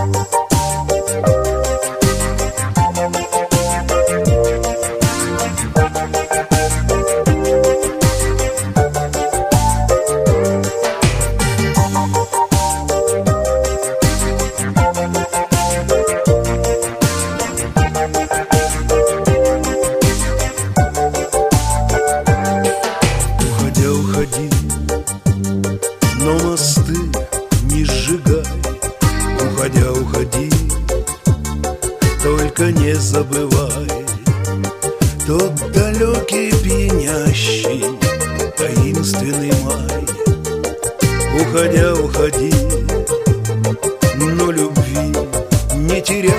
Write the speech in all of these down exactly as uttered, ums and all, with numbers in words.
Но мосты не сжигай, уходя, уходи, только не забывай тот далекий, пьянящий, таинственный май. Уходя, уходи, но любви не теряй.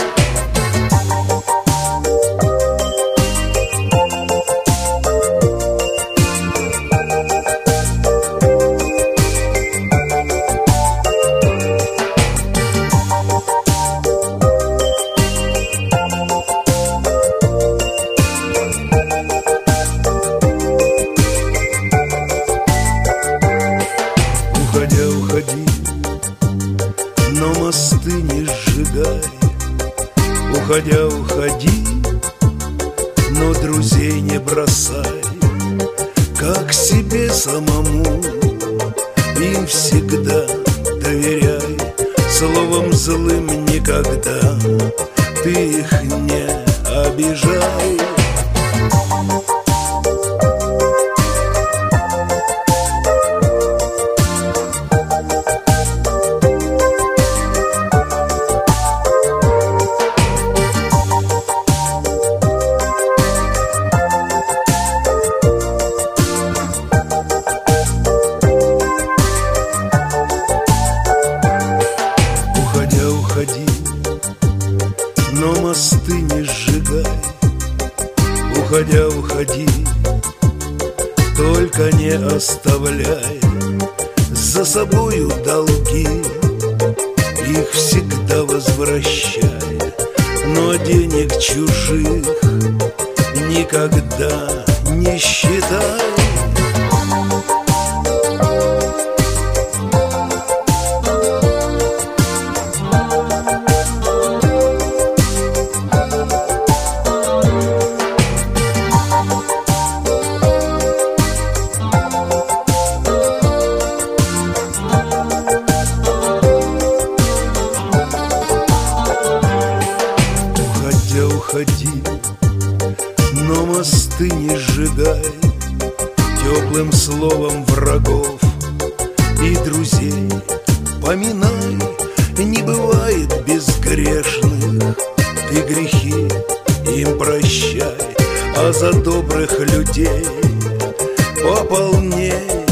Уходя, уходи, но мосты не сжигай. Уходя, уходи, но друзей не бросай. Как себе самому, им всегда доверяй. Словом злым никогда ты их не обижай. Уходи, но мосты не сжигай. Уходя, уходи, только не оставляй за собою долги. Их всегда возвращай, но денег чужих никогда не считай. Уходи, но мосты не сжигай. Теплым словом врагов и друзей поминай. Не бывает безгрешных, ты грехи им прощай, а за добрых людей пополней.